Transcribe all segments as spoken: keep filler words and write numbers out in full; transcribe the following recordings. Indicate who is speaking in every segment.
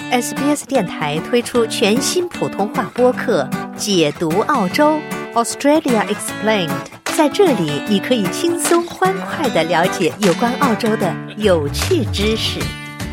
Speaker 1: S B S 电台推出全新普通话播客《解读澳洲 Australia Explained》，在这里你可以轻松欢快地了解有关澳洲的有趣知识。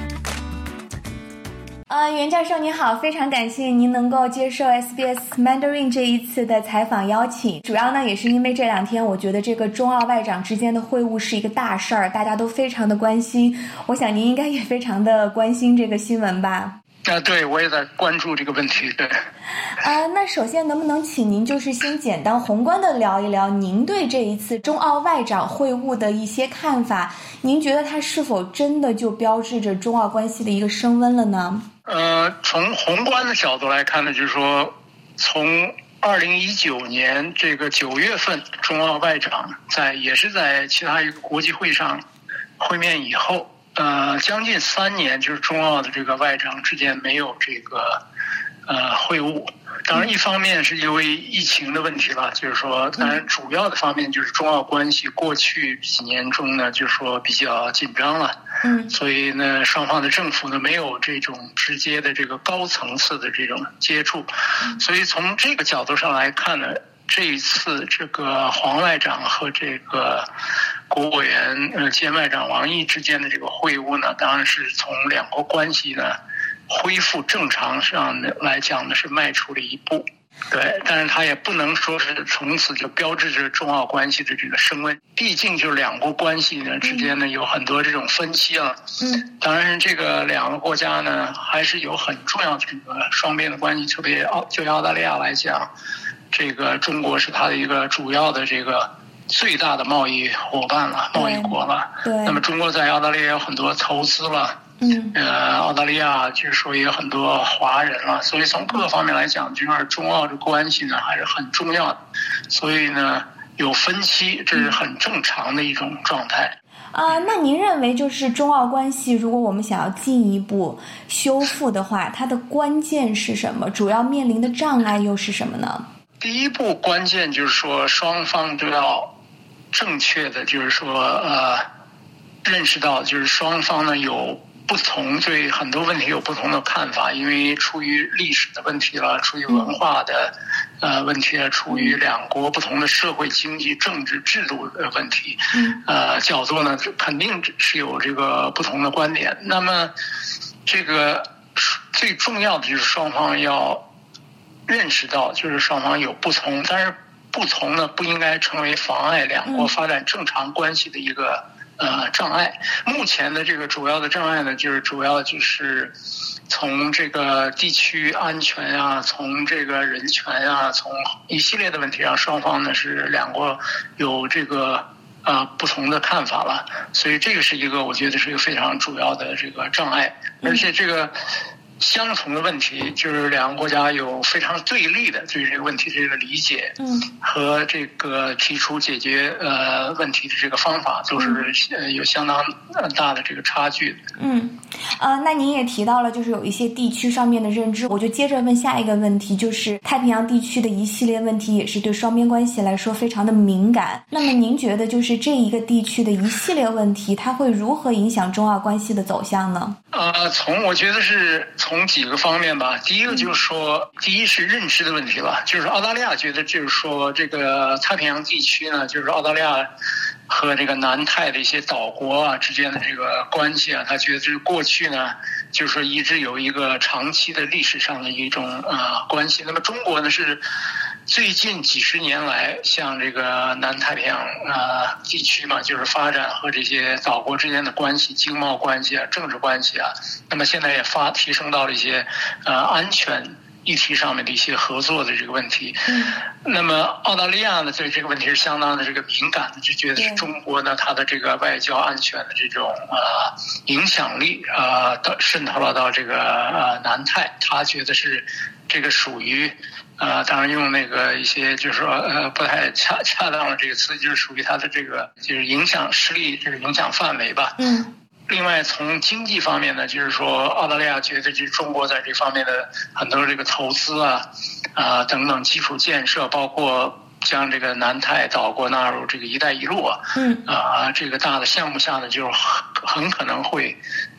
Speaker 2: 呃，袁教授您好，非常感谢您能够接受 S B S Mandarin 这一次的采访邀请。主要呢也是因为这两天我觉得这个中澳外长之间的会晤是一个大事儿，大家都非常的关心。我想您应该也非常的关心这个新闻吧？
Speaker 3: 啊，对，我也在关注这个问题。对，
Speaker 2: 呃，那首先能不能请您就是先简单宏观的聊一聊您对这一次中澳外长会晤的一些看法？您觉得它是否真的就标志着中澳关系的一个升温了呢？
Speaker 3: 呃，从宏观的角度来看呢，就是说，从二零一九年这个九月份，中澳外长在也是在其他一个国际会上会面以后。呃，将近三年，就是中澳的这个外长之间没有这个呃会晤。当然，一方面是因为疫情的问题了，就是说，当然主要的方面就是中澳关系过去几年中呢，就是说比较紧张了。嗯，所以呢，双方的政府呢没有这种直接的这个高层次的这种接触，所以从这个角度上来看呢。这一次，这个黄外长和这个国务委员呃兼外长王毅之间的这个会晤呢，当然是从两国关系呢恢复正常上的来讲呢是迈出了一步。对，但是他也不能说是从此就标志着中澳关系的这个升温，毕竟就两国关系呢之间呢有很多这种分歧啊。嗯，当然这个两个国家呢还是有很重要的这个双边的关系，特别澳就澳大利亚来讲。这个中国是它的一个主要的这个最大的贸易伙伴了，贸易国了。对。那么中国在澳大利亚有很多投资了，嗯，呃，澳大利亚据说也有很多华人了，所以从各个方面来讲，就是中澳的关系呢还是很重要的。所以呢，有分歧，这是很正常的一种状态。
Speaker 2: 啊、呃，那您认为就是中澳关系，如果我们想要进一步修复的话，它的关键是什么？主要面临的障碍又是什么呢？
Speaker 3: 第一步关键就是说，双方都要正确的，就是说，呃，认识到，就是双方呢有不同，对很多问题有不同的看法，因为出于历史的问题了，出于文化的呃问题了，出于两国不同的社会、经济、政治制度的问题，呃，角度呢肯定是有这个不同的观点。那么，这个最重要的就是双方要。认识到就是双方有不同，但是不同呢不应该成为妨碍两国发展正常关系的一个呃障碍。目前的这个主要的障碍呢，就是主要就是从这个地区安全啊，从这个人权啊，从一系列的问题上，双方呢是两国有这个啊、呃、不同的看法了，所以这个是一个我觉得是一个非常主要的这个障碍，而且这个。相同的问题就是两个国家有非常对立的对于这个问题的这个理解，嗯，和这个提出解决呃问题的这个方法都是呃有相当大的这个差距的。
Speaker 2: 嗯，呃，那您也提到了就是有一些地区上面的认知，我就接着问下一个问题，就是太平洋地区的一系列问题也是对双边关系来说非常的敏感。那么您觉得就是这一个地区的一系列问题，它会如何影响中澳关系的走向呢？
Speaker 3: 呃，从我觉得是。从几个方面吧，第一个就是说，第一是认知的问题了，就是澳大利亚觉得就是说，这个太平洋地区呢，就是澳大利亚和这个南太的一些岛国啊之间的这个关系啊，他觉得就是过去呢，就是说一直有一个长期的历史上的一种啊、呃、关系。那么中国呢是最近几十年来，像这个南太平洋啊、呃、地区嘛，就是发展和这些岛国之间的关系、经贸关系啊、政治关系啊，那么现在也发提升到了一些呃安全议题上面的一些合作的这个问题。嗯，那么澳大利亚呢对这个问题是相当的这个敏感的，就觉得是中国呢它的这个外交安全的这种呃影响力啊、呃、渗透了到这个呃南太，他觉得是这个属于。呃，当然用那个一些就是说呃不太恰恰当的这个词，就是属于它的这个就是影响势力这个影响范围吧。嗯。另外，从经济方面呢，就是说澳大利亚觉得就是中国在这方面的很多这个投资啊啊、呃、等等基础建设，包括将这个南太岛国纳入这个“一带一路”啊，嗯啊、呃、这个大的项目下呢，就很可能会。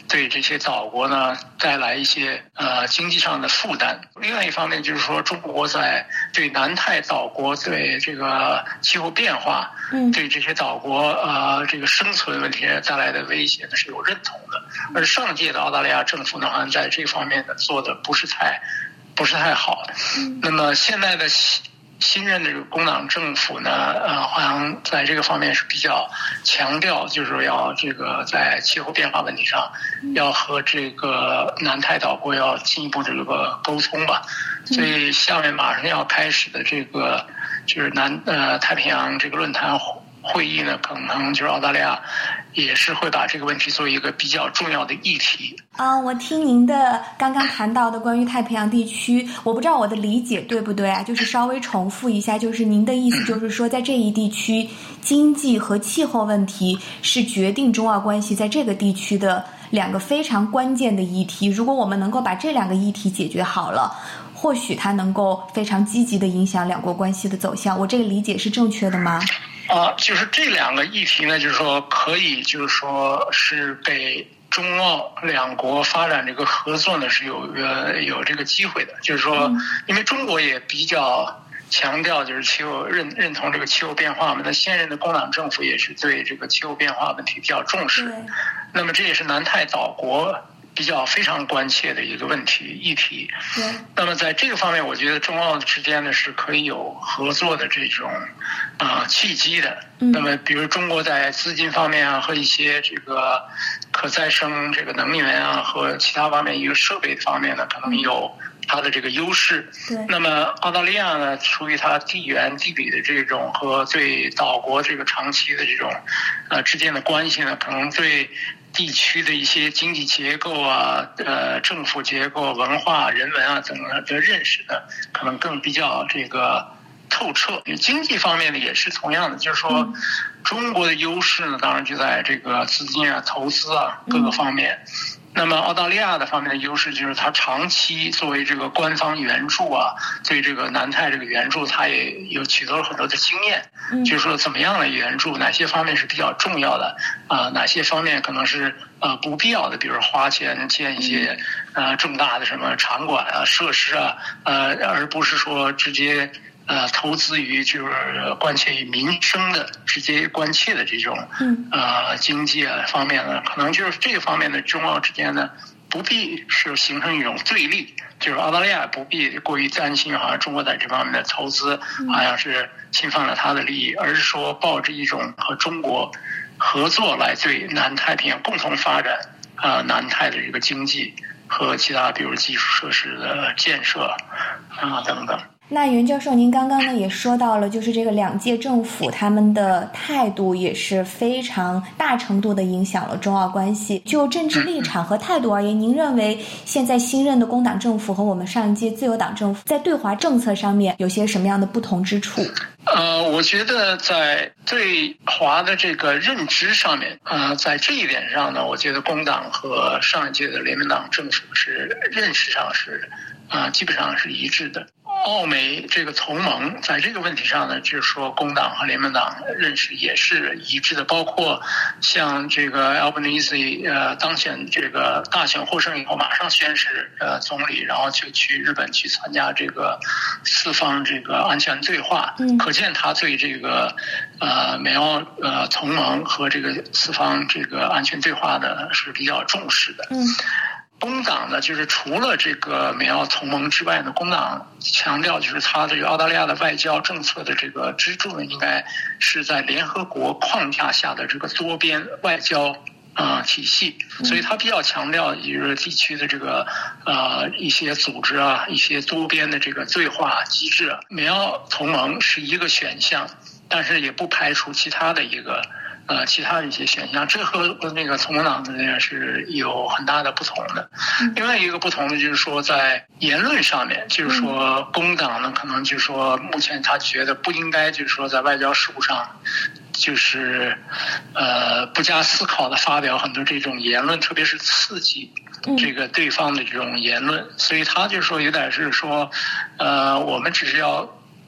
Speaker 3: 对这些岛国呢带来一些呃经济上的负担。另外一方面就是说，中国在对南太岛国对这个气候变化，嗯，对这些岛国呃这个生存问题带来的威胁呢是有认同的。而上届的澳大利亚政府呢，好像在这方面呢做的不是太不是太好。嗯，那么现在的新任的这个工党政府呢，呃，好像在这个方面是比较强调，就是要这个在气候变化问题上，要和这个南太岛国要进一步的这个沟通吧。所以下面马上要开始的这个就是南呃太平洋这个论坛会议呢，可能就是澳大利亚也是会把这个问题作为一个比较重要的议题。
Speaker 2: 啊、呃，我听您的刚刚谈到的关于太平洋地区，我不知道我的理解对不对啊？就是稍微重复一下，就是您的意思就是说，在这一地区，经济和气候问题是决定中澳关系在这个地区的两个非常关键的议题。如果我们能够把这两个议题解决好了，或许它能够非常积极的影响两国关系的走向。我这个理解是正确的吗？
Speaker 3: 啊，就是这两个议题呢，就是说可以，就是说是给中澳两国发展这个合作呢是有呃有这个机会的。就是说，因为中国也比较强调就是气候认认同这个气候变化嘛，那现任的工党政府也是对这个气候变化问题比较重视。那么这也是南太岛国比较非常关切的一个问题议题。那么在这个方面，我觉得中澳之间呢是可以有合作的这种啊、呃、契机的。那么比如中国在资金方面啊和一些这个可再生这个能源啊和其他方面一个设备方面呢，可能有它的这个优势。那么澳大利亚呢，出于它地缘地理的这种和对岛国这个长期的这种呃之间的关系呢，可能对地区的一些经济结构啊、呃政府结构、文化、人文啊等的认识呢，可能更比较这个透彻。经济方面呢也是同样的，就是说中国的优势呢，当然就在这个资金啊、投资啊各个方面。那么澳大利亚的方面的优势就是它长期作为这个官方援助啊，对这个南太这个援助，它也有取得了很多的经验。嗯，就是说怎么样的援助，哪些方面是比较重要的啊、呃，哪些方面可能是呃不必要的，比如花钱建一些呃重大的什么场馆啊、设施啊，呃，而不是说直接。呃，投资于就是关切于民生的、直接关切的这种呃经济啊方面呢，可能就是这个方面的中澳之间呢，不必是形成一种对立，就是澳大利亚不必过于担心好像中国在这方面的投资好像是侵犯了他的利益，而是说抱着一种和中国合作来对南太平洋共同发展啊、呃、南太的这个经济和其他比如基础设施的建设啊、呃、等等。
Speaker 2: 那袁教授，您刚刚呢也说到了，就是这个两届政府他们的态度也是非常大程度的影响了中澳关系。就政治立场和态度而言，您认为现在新任的工党政府和我们上一届自由党政府在对华政策上面有些什么样的不同之处？
Speaker 3: 呃，我觉得在对华的这个认知上面，呃，在这一点上呢，我觉得工党和上一届的联盟党政府是认识上是啊、呃，基本上是一致的。澳美这个同盟在这个问题上呢，就是说工党和联盟党认识也是一致的，包括像这个 Albanese 呃当选这个大选获胜以后，马上宣誓呃总理，然后就去日本去参加这个四方这个安全对话，嗯、可见他对这个呃美澳呃同盟和这个四方这个安全对话呢是比较重视的。嗯。工党呢，就是除了这个美澳同盟之外呢，工党强调就是它这个澳大利亚的外交政策的这个支柱呢，应该是在联合国框架下的这个多边外交啊、呃、体系，所以它比较强调就是地区的这个呃一些组织啊，一些多边的这个对话机制。美澳同盟是一个选项，但是也不排除其他的一个。呃，其他的一些选项，这和那个同盟党呢是有很大的不同的。另外一个不同的就是说，在言论上面，就是说工党呢，可能就是说目前他觉得不应该，就是说在外交事务上，就是呃不加思考的发表很多这种言论，特别是刺激这个对方的这种言论，所以他就说有点是说，呃，我们只是要。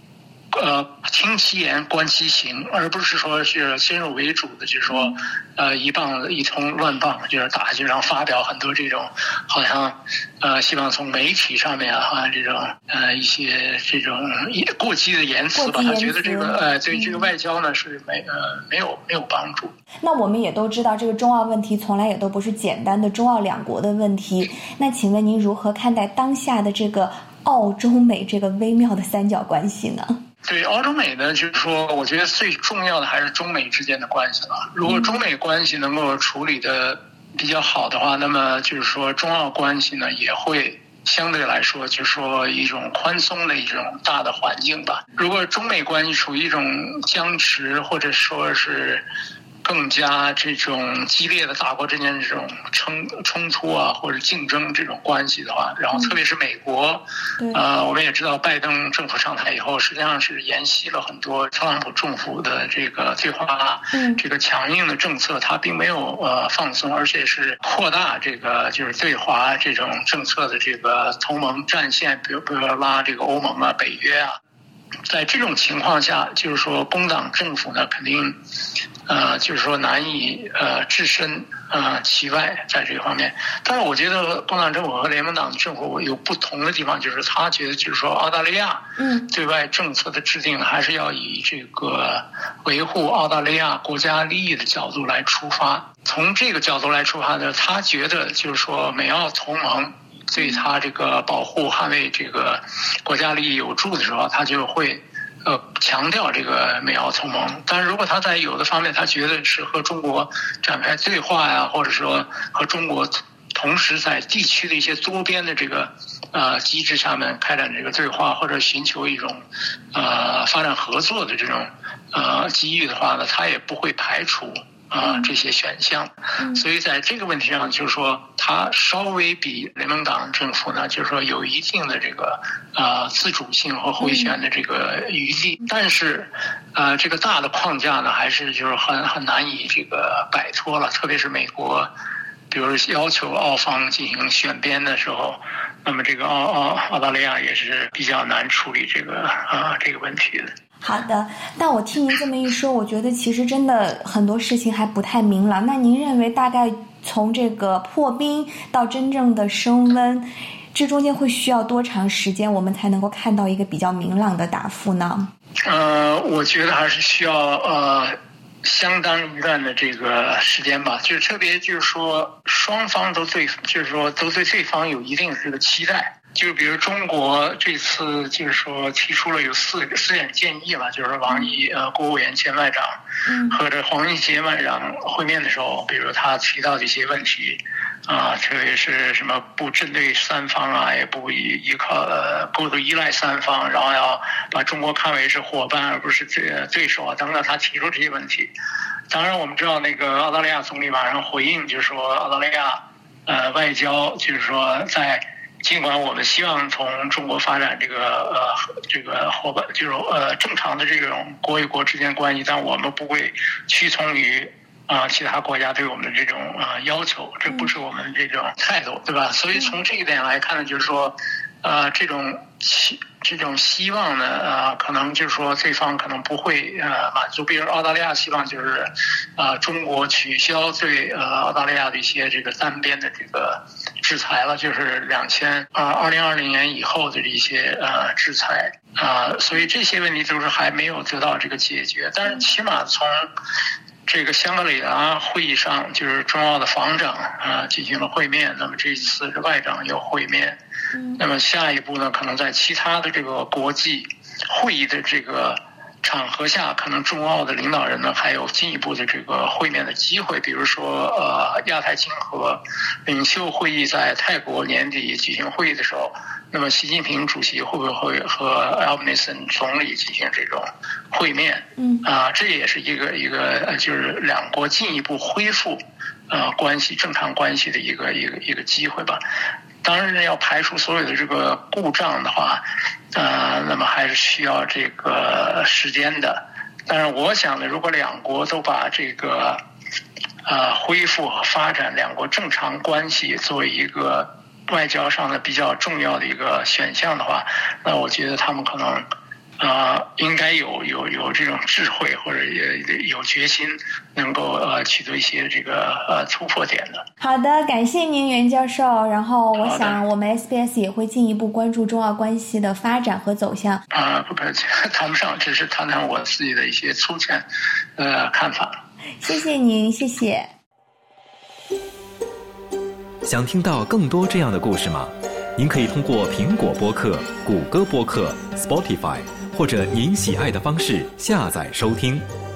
Speaker 3: 呃，听其言，观其行，而不是说是先入为主的，就是说，呃，一棒子一通乱棒，就是打，就让发表很多这种，好像，呃，希望从媒体上面啊，好像这种呃一些这种过激的言辞吧，他觉得这个呃对这个外交呢是没呃没有没有帮助。
Speaker 2: 那我们也都知道，这个中澳问题从来也都不是简单的中澳两国的问题。那请问您如何看待当下的这个澳中美这个微妙的三角关系呢？
Speaker 3: 对，澳中美呢，就是说，我觉得最重要的还是中美之间的关系了。如果中美关系能够处理的比较好的话，那么就是说中澳关系呢也会相对来说就是说一种宽松的一种大的环境吧。如果中美关系处于一种僵持，或者说是更加这种激烈的大国之间这种冲冲突啊，或者竞争这种关系的话，然后特别是美国，嗯、呃，我们也知道拜登政府上台以后，实际上是沿袭了很多特朗普政府的这个对华、嗯、这个强硬的政策，它并没有呃放松，而且是扩大这个就是对华这种政策的这个同盟战线，比如比如拉这个欧盟啊、北约啊。在这种情况下，就是说工党政府呢，肯定，呃，就是说难以呃置身呃其外在这个方面。但是我觉得工党政府和联盟党政府有不同的地方，就是他觉得就是说澳大利亚嗯对外政策的制定还是要以这个维护澳大利亚国家利益的角度来出发。从这个角度来出发呢，他觉得就是说美澳同盟对他这个保护捍卫这个国家利益有助的时候，他就会呃强调这个美澳同盟。但是如果他在有的方面他觉得是和中国展开对话呀，或者说和中国同时在地区的一些多边的这个呃机制下面开展这个对话，或者寻求一种呃发展合作的这种呃机遇的话呢，他也不会排除啊、呃，这些选项，所以在这个问题上，就是说，它稍微比联盟党政府呢，就是说有一定的这个呃自主性和回旋的这个余地，但是呃这个大的框架呢，还是就是很很难以这个摆脱了，特别是美国，比如要求澳方进行选边的时候，那么这个澳澳澳大利亚也是比较难处理这个啊、呃、这个问题的。
Speaker 2: 好的，但我听您这么一说，我觉得其实真的很多事情还不太明朗。那您认为大概从这个破冰到真正的升温，这中间会需要多长时间，我们才能够看到一个比较明朗的答复呢？
Speaker 3: 呃，我觉得还是需要呃相当一段的这个时间吧，就是特别就是说双方都对，就是说都对对方有一定的这个期待。就比如中国这次就是说提出了有四四点建议吧，就是王毅呃国务委员兼外长和这黄英杰外长会面的时候，比如他提到的一些问题啊，特别是什么不针对三方啊，也不依依靠呃过度依赖三方，然后要把中国看为是伙伴而不是对对手啊等等，他提出这些问题。当然我们知道那个澳大利亚总理马上回应，就是说澳大利亚呃外交就是说在尽管我们希望从中国发展这个呃这个伙伴就是呃正常的这种国与国之间关系，但我们不会屈从于啊、呃、其他国家对我们的这种啊、呃、要求，这不是我们这种态度，对吧？所以从这一点来看呢，就是说呃这种期这种希望呢呃可能就是说对方可能不会呃满足，比如澳大利亚希望就是啊、呃、中国取消对呃澳大利亚的一些这个单边的这个制裁了，就是两千啊二零二零年以后的一些呃制裁啊、呃，所以这些问题都是还没有得到这个解决。但是起码从这个香格里拉会议上，就是中澳的防长啊、呃、进行了会面，那么这次外长有会面，那么下一步呢，可能在其他的这个国际会议的这个场合下，可能中澳的领导人呢还有进一步的这个会面的机会，比如说呃亚太经合领袖会议在泰国年底举行会议的时候，那么习近平主席会不会和 Albanese 总理进行这种会面？嗯啊、呃，这也是一个一个就是两国进一步恢复呃关系正常关系的一个一个一个机会吧。当然要排除所有的这个故障的话，呃，那么还是需要这个时间的。但是我想呢，如果两国都把这个呃恢复和发展两国正常关系作为一个外交上的比较重要的一个选项的话，那我觉得他们可能啊、呃，应该有有有这种智慧或者也有决心，能够呃取得一些这个呃突破点的。
Speaker 2: 好的，感谢您袁教授。然后我想我们 S B S 也会进一步关注中澳关系的发展和走向。
Speaker 3: 啊、呃，不客气，谈不上，只是谈谈我自己的一些粗浅呃看法。
Speaker 2: 谢谢您，谢谢。
Speaker 4: 想听到更多这样的故事吗？您可以通过苹果播客、谷歌播客、Spotify 或者您喜爱的方式下载收听。